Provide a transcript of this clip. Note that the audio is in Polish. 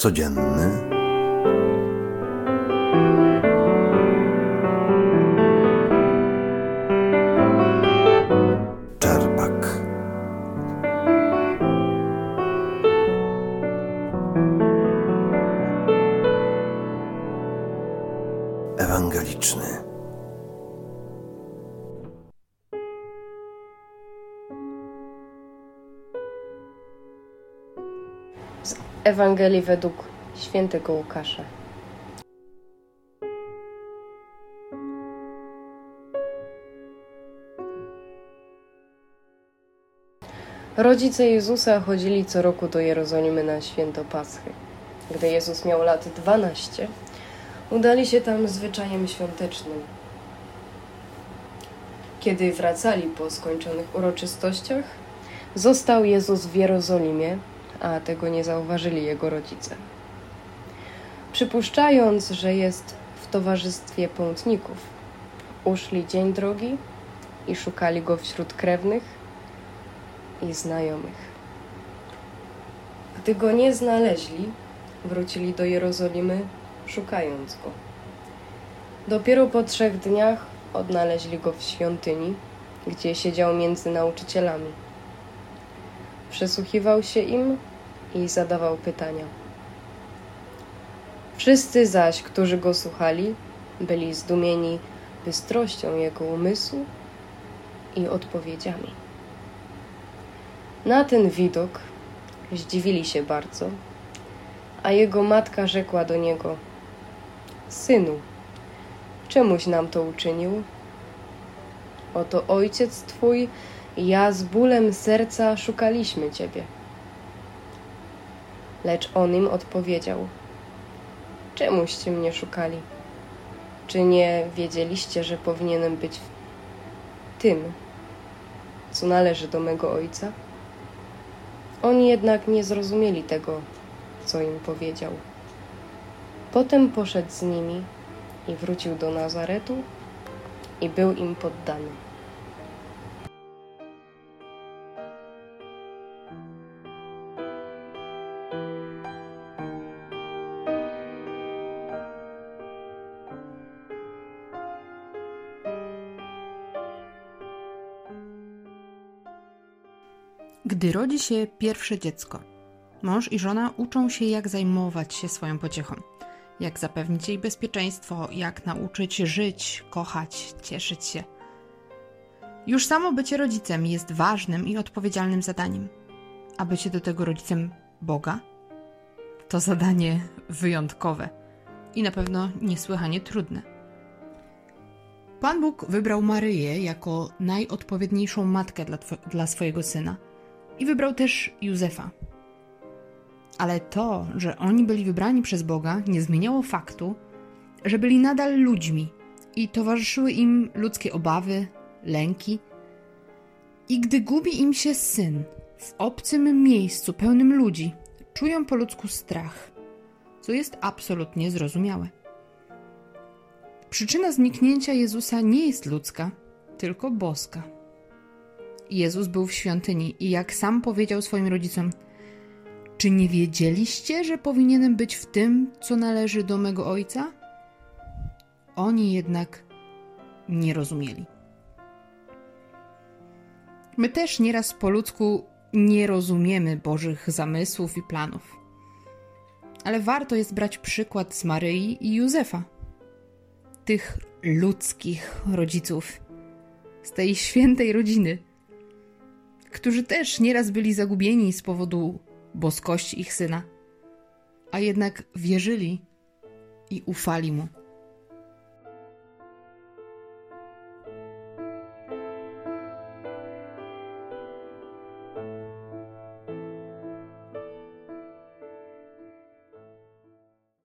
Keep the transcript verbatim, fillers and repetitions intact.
codzienny. Czerpak. Ewangeliczny. Z Ewangelii według świętego Łukasza. Rodzice Jezusa chodzili co roku do Jerozolimy na święto Paschy. Gdy Jezus miał lat dwanaście, udali się tam zwyczajem świątecznym. Kiedy wracali po skończonych uroczystościach, został Jezus w Jerozolimie, a tego nie zauważyli jego rodzice. Przypuszczając, że jest w towarzystwie pątników, uszli dzień drogi i szukali go wśród krewnych i znajomych. Gdy go nie znaleźli, wrócili do Jerozolimy, szukając go. Dopiero po trzech dniach odnaleźli go w świątyni, gdzie siedział między nauczycielami. Przysłuchiwał się im i zadawał pytania. Wszyscy zaś, którzy go słuchali, byli zdumieni bystrością jego umysłu i odpowiedziami. Na ten widok zdziwili się bardzo, a jego matka rzekła do niego: Synu, czemuś nam to uczynił? Oto ojciec twój i ja z bólem serca szukaliśmy ciebie. Lecz on im odpowiedział: Czemuście mnie szukali? Czy nie wiedzieliście, że powinienem być tym, co należy do mego ojca? Oni jednak nie zrozumieli tego, co im powiedział. Potem poszedł z nimi i wrócił do Nazaretu i był im poddany. Gdy rodzi się pierwsze dziecko, mąż i żona uczą się, jak zajmować się swoją pociechą, jak zapewnić jej bezpieczeństwo, jak nauczyć żyć, kochać, cieszyć się. Już samo bycie rodzicem jest ważnym i odpowiedzialnym zadaniem, a bycie do tego rodzicem Boga to zadanie wyjątkowe i na pewno niesłychanie trudne. Pan Bóg wybrał Maryję jako najodpowiedniejszą matkę dla, tw- dla swojego syna i wybrał też Józefa. Ale to, że oni byli wybrani przez Boga, nie zmieniało faktu, że byli nadal ludźmi i towarzyszyły im ludzkie obawy, lęki. I gdy gubi im się syn w obcym miejscu pełnym ludzi, czują po ludzku strach, co jest absolutnie zrozumiałe. Przyczyna zniknięcia Jezusa nie jest ludzka, tylko boska. Jezus był w świątyni i jak sam powiedział swoim rodzicom: Czy nie wiedzieliście, że powinienem być w tym, co należy do mego Ojca? Oni jednak nie rozumieli. My też nieraz po ludzku nie rozumiemy Bożych zamysłów i planów. Ale warto jest brać przykład z Maryi i Józefa, tych ludzkich rodziców, z tej świętej rodziny, którzy też nieraz byli zagubieni z powodu boskości ich syna, a jednak wierzyli i ufali mu.